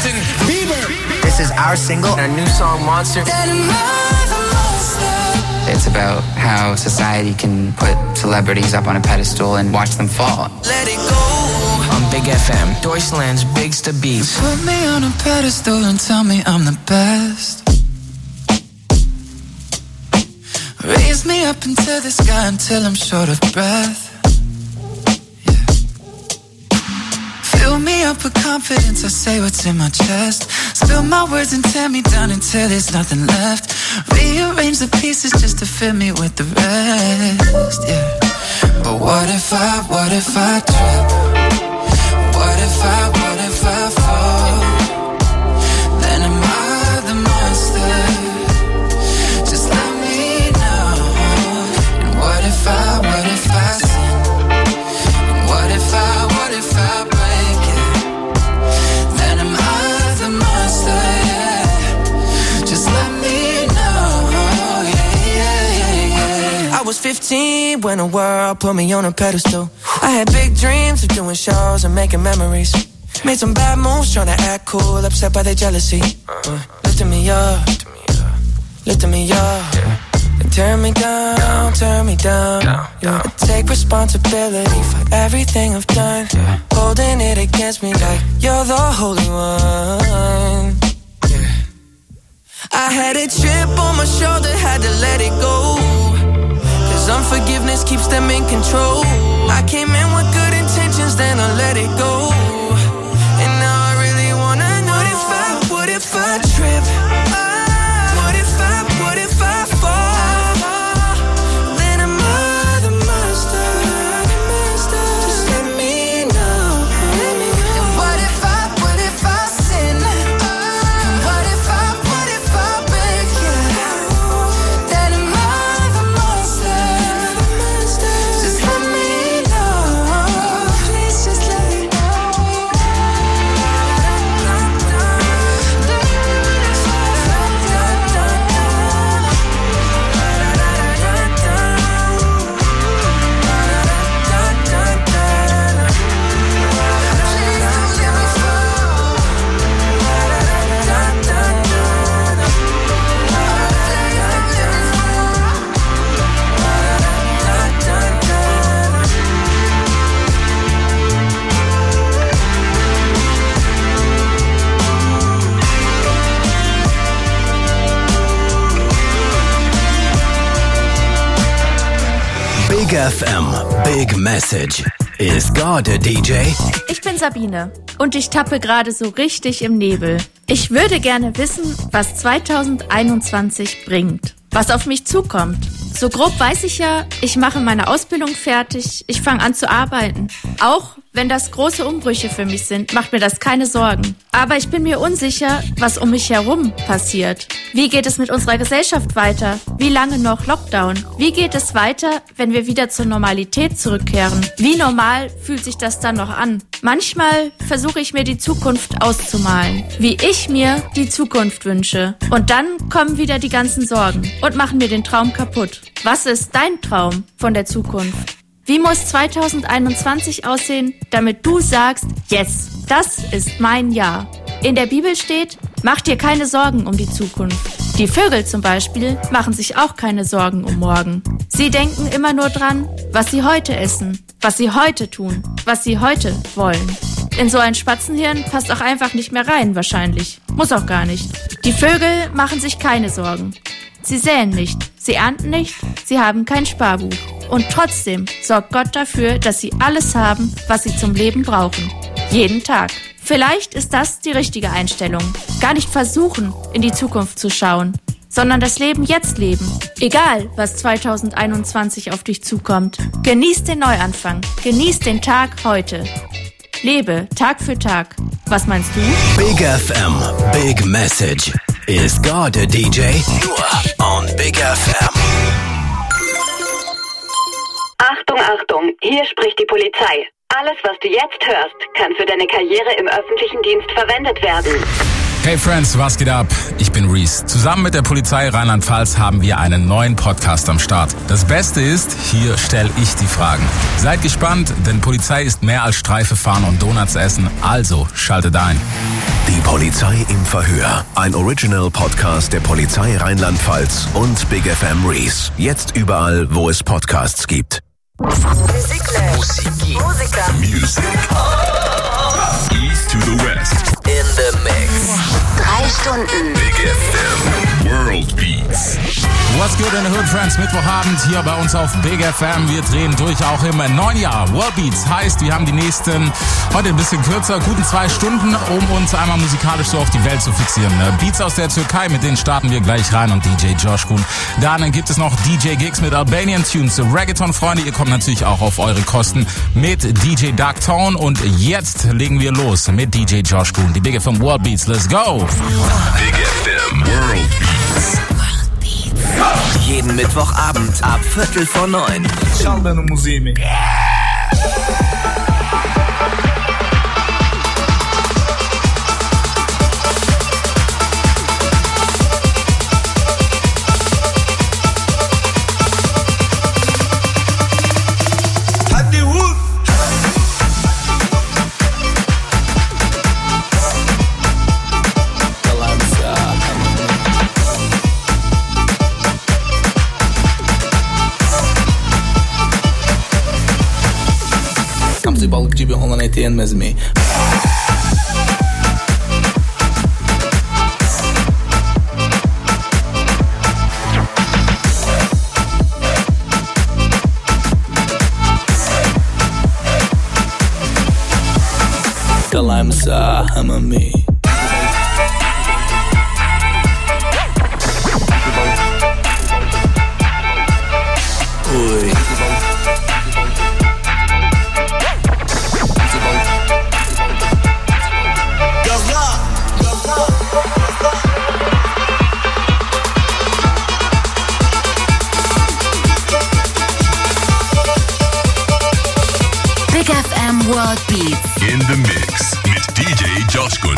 Justin Bieber. This is our single, our new song, Monster. It's about how society can put celebrities up on a pedestal and watch them fall. Let it go. On Big FM, Deutschland's biggest beats. Put me on a pedestal and tell me I'm the best. Raise me up into the sky until I'm short of breath. Fill me up with confidence, I say what's in my chest. Spill my words and tear me down until there's nothing left. Rearrange the pieces just to fill me with the rest, yeah. But what if I trip? What if I fall? Then am I the monster? Just let me know. And what if I sin? And what if I break it? Then am I the monster, yeah. Just let me know, yeah. I was 15 when the world put me on a pedestal. I had big dreams of doing shows and making memories. Made some bad moves trying to act cool, upset by their jealousy. Lifting me up, lifting me up. They turn me down, yeah. I take responsibility for everything I've done. Holding it against me like you're the holy one. I had a chip on my shoulder, had to let it go. Cause unforgiveness keeps them in control. I came in with good intentions, then I let it go. And now I really wanna know what if I trip? What if I fall? Then am I the monster? Just let me know. And what if I sin? And what if I break it? Then am I the monster? Just let me know. Please just let me know. Big FM, Big Message. Ist God a DJ? Ich bin Sabine und ich tappe gerade so richtig im Nebel. Ich würde gerne wissen, was 2021 bringt, was auf mich zukommt. So grob weiß ich ja, ich mache meine Ausbildung fertig, ich fange an zu arbeiten. Auch wenn das große Umbrüche für mich sind, macht mir das keine Sorgen. Aber ich bin mir unsicher, was um mich herum passiert. Wie geht es mit unserer Gesellschaft weiter? Wie lange noch Lockdown? Wie geht es weiter, wenn wir wieder zur Normalität zurückkehren? Wie normal fühlt sich das dann noch an? Manchmal versuche ich mir die Zukunft auszumalen, wie ich mir die Zukunft wünsche. Und dann kommen wieder die ganzen Sorgen und machen mir den Traum kaputt. Was ist dein Traum von der Zukunft? Wie muss 2021 aussehen, damit du sagst, yes, das ist mein Jahr? In der Bibel steht, mach dir keine Sorgen um die Zukunft. Die Vögel zum Beispiel machen sich auch keine Sorgen um morgen. Sie denken immer nur dran, was sie heute essen, was sie heute tun, was sie heute wollen. In so ein Spatzenhirn passt auch einfach nicht mehr rein, wahrscheinlich. Muss auch gar nicht. Die Vögel machen sich keine Sorgen. Sie säen nicht, sie ernten nicht, sie haben kein Sparbuch. Und trotzdem sorgt Gott dafür, dass sie alles haben, was sie zum Leben brauchen. Jeden Tag. Vielleicht ist das die richtige Einstellung. Gar nicht versuchen, in die Zukunft zu schauen, sondern das Leben jetzt leben. Egal, was 2021 auf dich zukommt. Genieß den Neuanfang. Genieß den Tag heute. Lebe Tag für Tag. Was meinst du? Big FM, Big Message. Ist God a DJ? Nur on Big FM. Achtung, Achtung, hier spricht die Polizei. Alles, was du jetzt hörst, kann für deine Karriere im öffentlichen Dienst verwendet werden. Hey Friends, was geht ab? Ich bin Reese. Zusammen mit der Polizei Rheinland-Pfalz haben wir einen neuen Podcast am Start. Das Beste ist, hier stelle ich die Fragen. Seid gespannt, denn Polizei ist mehr als Streife fahren und Donuts essen, also schaltet ein. Die Polizei im Verhör. Ein Original-Podcast der Polizei Rheinland-Pfalz und Big FM Reese. Jetzt überall, wo es Podcasts gibt. Music. East to the West. In the mix. 3 Stunden. Big FM. World Beats. What's good in the Hood, Friends? Mittwochabend hier bei uns auf Big FM. Wir drehen durch auch im neuen Jahr. World Beats heißt, wir haben die nächsten, heute ein bisschen kürzer, guten 2 Stunden, um uns einmal musikalisch so auf die Welt zu fixieren. Beats aus der Türkei, mit denen starten wir gleich rein und DJ Josh Kuhn. Dann gibt es noch DJ Gigs mit Albanian Tunes. Reggaeton-Freunde, ihr kommt natürlich auch auf eure Kosten mit DJ Dark Tone. Und jetzt legen wir los mit DJ Josh Kuhn. Die Big FM World Beats. Let's go! Big FM World Beats. Jeden Mittwochabend ab 8:45. Çal benim müziğimi. Balık gibi olan eti yenmez mi? Kalayımsa hemen mi? Uy. World Beats. In the mix mit DJ Josh Kuhn.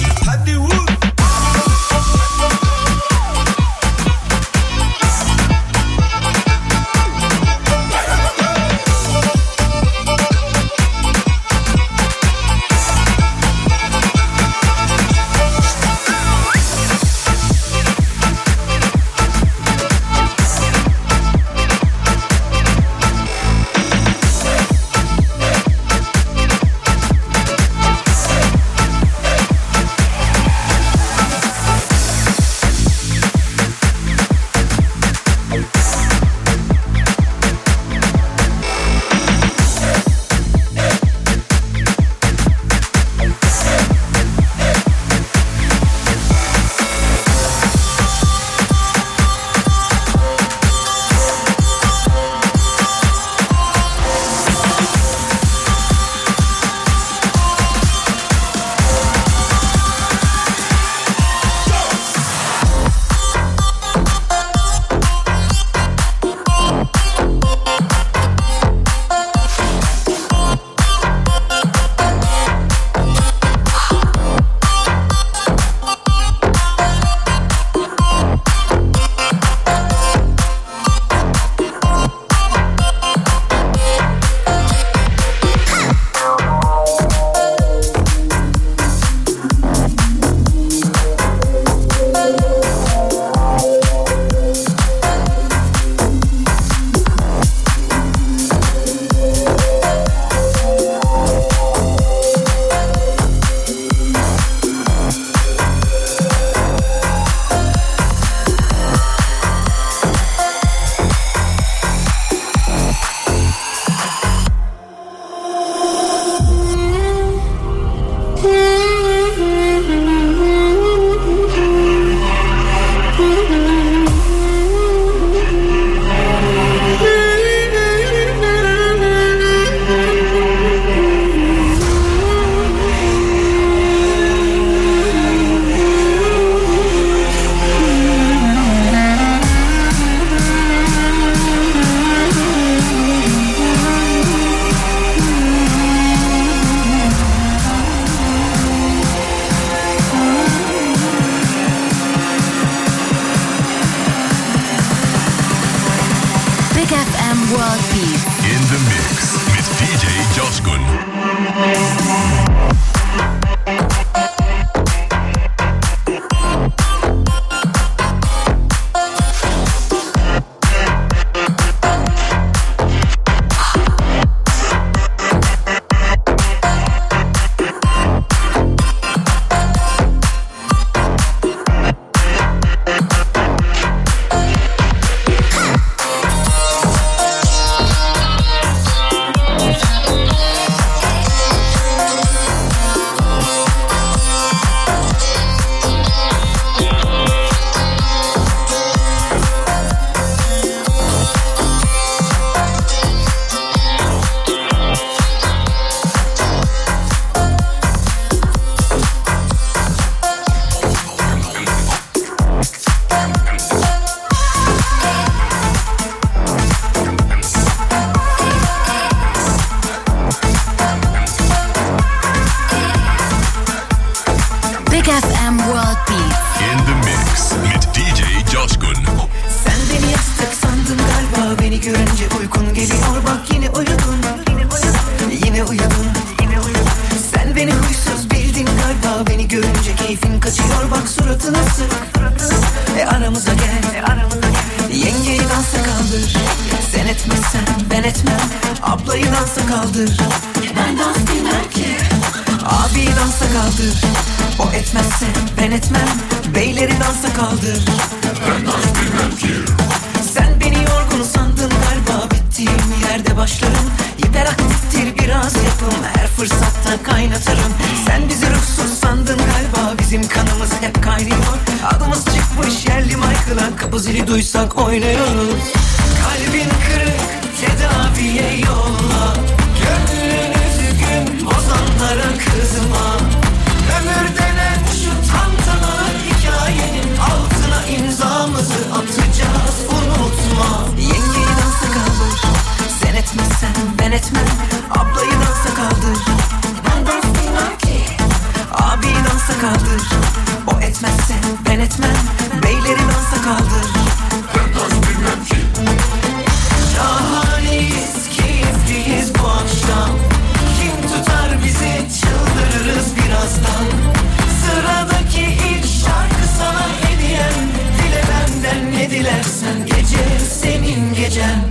FM World Beats. In the mix mit DJ Coşkun. Sen beni yastık sandın galiba, beni görünce uykun geliyor, bak yine uyudun. Yine uyudun. Sen beni huysuz bildin galiba, beni görünce keyfin kaçıyor, bak suratına sık. Aramıza gel. Yengeyi dansa kaldır. Sen etmezsen ben etmem. Ablayı dansa kaldır. Ben dans bilmem ki. Abiyi dansa kaldır. O etmezse ben etmem. Beyleri dansa kaldır. Ben dans bilmem ki. Sen beni yorgun sandın galiba, bittiğim yerde başlarım. Hiperaktiftir biraz yapım, her fırsatta kaynatırım. Sen bizi ruhsuz sandın galiba, bizim kanımız hep kaynıyor. Adımız çıkmış yerli Michael'a, kapı zili duysak oynuyoruz. Kalbin kırık, tedaviye yolla. Gönlün üzgün, bozanlara kızma. Ömür denen şu tantanalı hikayenin altına imzamızı atacağız, unutma. Yengeyi dansa kaldır. Sen etmezsen ben etmem. Ablayı dansa kaldır. Ben dans bilmem ki. Abiyi dansa kaldır. O etmezse ben etmem. Beyleri dansa kaldır. Ben dans bilmem ki. Şahaneyiz, keyifliyiz bu akşam. Kim tutar bizi, çıldırırız birazdan. Sıradaki ilk şarkı sana hediyem. Dile benden ne dilersen, gece senin gecen.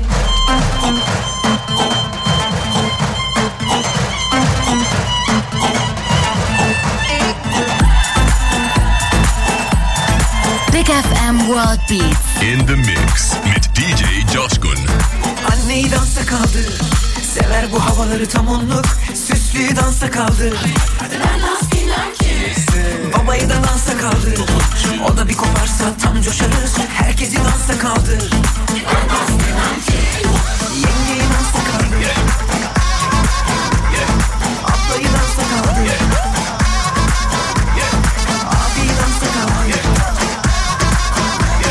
Big FM World Beats. In the mix mit DJ Coşkun. Anneyi dansa kaldır. Sever bu havaları tam onluk. Süslüyü dansa kaldır. Ben dans bilmem ki. Babayı da dansa kaldır. O da bir koparsa tam coşarız. Herkesi dansa kaldır. Ben dans bilmem ki. Yengeyi dansa kaldır. Ablayı dansa kaldır. Abiyi dansa kaldır.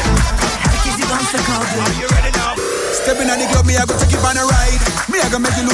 Herkesi dansa kaldır. Stepping on the club, me I go take you on a ride. Me I go make you look